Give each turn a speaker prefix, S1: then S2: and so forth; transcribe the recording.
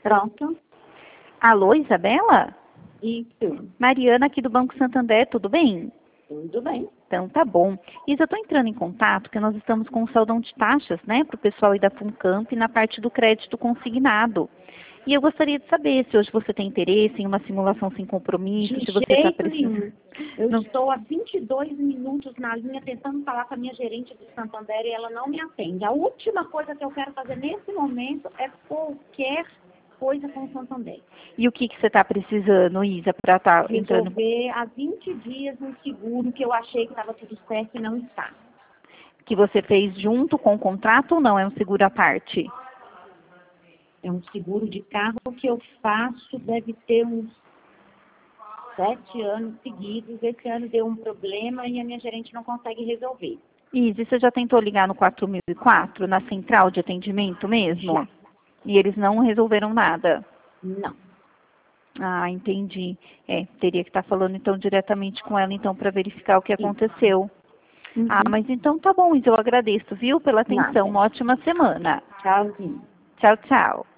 S1: Pronto.
S2: Alô, Isabela?
S1: Isso.
S2: Mariana aqui do Banco Santander, tudo bem?
S1: Tudo bem.
S2: Então tá bom. Isa, eu estou entrando em contato porque nós estamos com um saldão de taxas, né, para o pessoal aí da Funcamp na parte do crédito consignado. E eu gostaria de saber se hoje você tem interesse em uma simulação sem compromisso,
S1: De
S2: se você está
S1: jeito
S2: precisando.
S1: nenhum. Eu
S2: Não.
S1: estou há 22 minutos na linha tentando falar com a minha gerente do Santander e ela não me atende. A última coisa que eu quero fazer nesse momento é qualquer coisa com o Santander.
S2: E o que você está precisando, Isa, para estar entrando?
S1: Resolver há 20 dias um seguro que eu achei que estava tudo certo e não está.
S2: Que você fez junto com o contrato ou não? É um seguro à parte?
S1: É um seguro de carro que eu faço, deve ter uns 7 anos seguidos. Esse ano deu um problema e a minha gerente não consegue resolver.
S2: Isa, você já tentou ligar no 4004, na central de atendimento mesmo?
S1: Já.
S2: E eles não resolveram nada?
S1: Não.
S2: Ah, entendi. Teria que estar falando então diretamente com ela então para verificar o que aconteceu. Ah,
S1: Uhum.
S2: mas então tá bom, Isa, eu agradeço, viu, pela atenção.
S1: Nada.
S2: Uma ótima semana.
S1: Tchauzinho.
S2: Tchau, tchau.